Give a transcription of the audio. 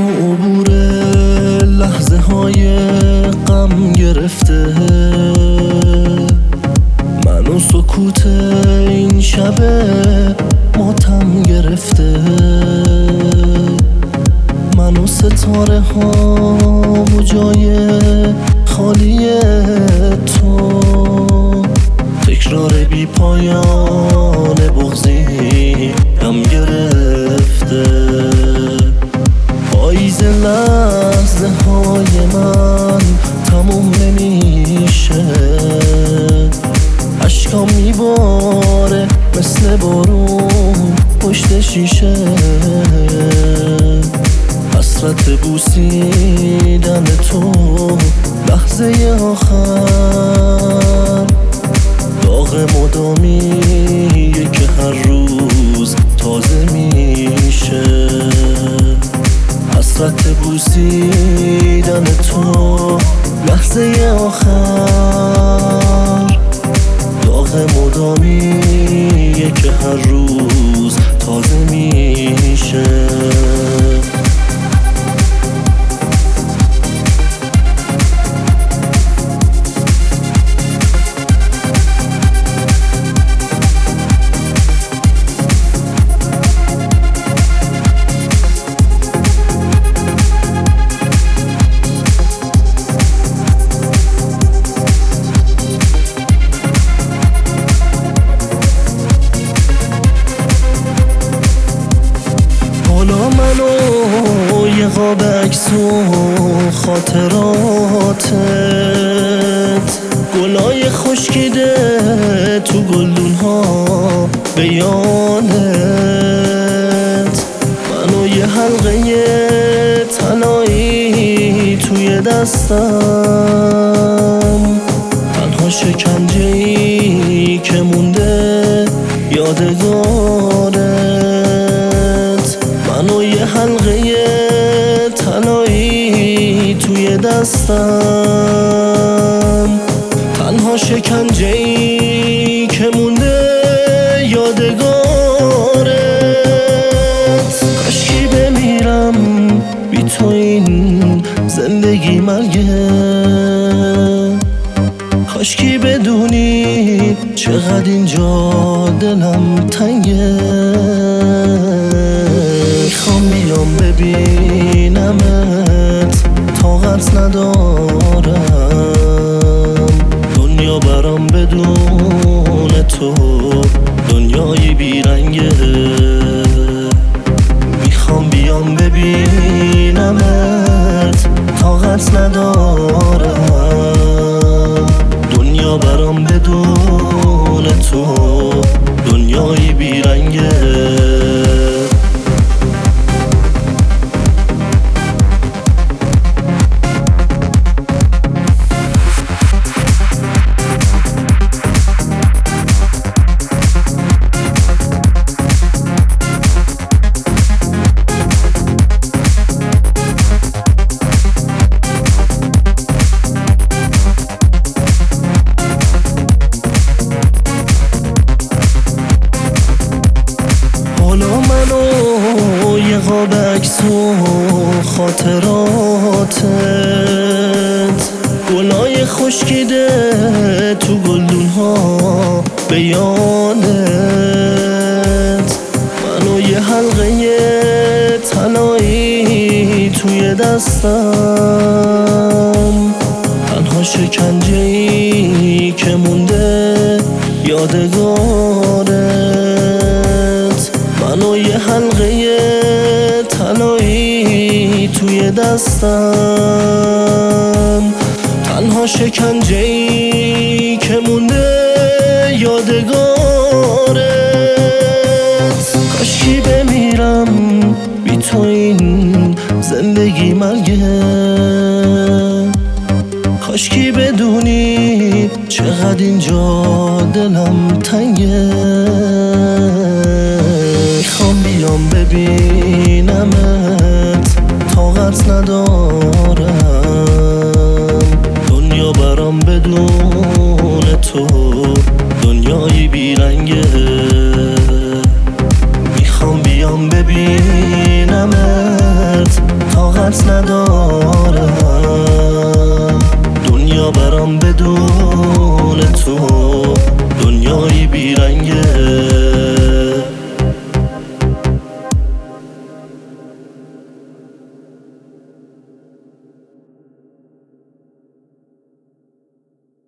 منو عبور لحظه های غم گرفته، منو سکوت این شب ماتم گرفته، منو ستاره ها و جای خالی تو، تکرار بی پایان بغضی هم گرفته. پاییز لحظه های من تموم نمیشه، اشکام میباره مثل بارون پشت شیشه، حسرت بوسیدن تو لحظه آخر، داغ مدامیه که هر روز تازه میشه، حسرت بوسیدن تو لحظه آخر، داغ مدامیه که هر روز تازه میشه. حالا منو یه قاب عکس و خاطراتت، گلای خشکیده تو گلدون ها بیانت، منو یه حلقه طلایی توی دستم، تنها شکنجه‌ای که مونده یادگارت، منو یه حلقه طلایی توی دستم، تنها شکنجه‌ای که مونده یادگارت. کاشکی بمیرم بی تو این زندگی مرگه، کاشکی بدونی چقدر اینجا دلم تنگه، میخوام بیام ببینمت طاقت ندارم، دنیا برام بدون تو دنیای بیرنگه، میخوام بیام ببینمت طاقت ندارم، دنیا برام بدون تو دنیای بیرنگه. حالا منو یه قاب عکس و خاطراتت، گلای خشکیده تو گلدون ها بیانت، منو یه حلقه طلایی توی دستم، تنها شکنجه‌ای که مونده یادگارت، منو یه حلقه طلایی توی دستم، تنها شکنجه‌ای که مونده یادگارت. کاشکی بمیرم بی تو این زندگی مرگه، کاشکی بدونی چقدر اینجا دلم تنگه، میخوام بیام ببینمت طاقت ندارم، دنیا برام بدون تو دنیای بیرنگه، میخوام بیام ببینمت طاقت ندارم.